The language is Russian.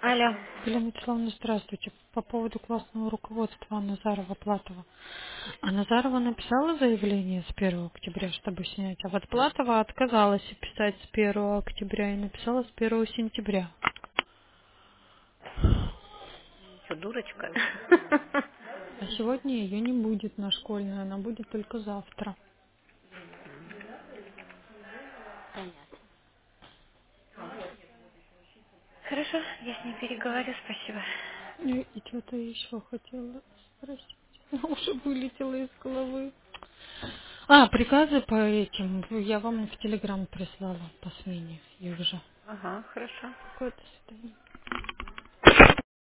Алло. Елена Вячеславовна, здравствуйте. По поводу классного руководства Назарова-Платова. А Назарова написала заявление с 1 октября, чтобы снять, а вот Платова отказалась писать с 1 октября и написала с 1 сентября. Что, дурочка? А сегодня ее не будет на школьную, она будет только завтра. Понятно. Хорошо, я с ней переговорю, спасибо. И что-то еще хотела спросить. Уже вылетела из головы. А, приказы по этим я вам в Телеграм прислала по смене. И уже. Ага, хорошо. Какое-то свидание.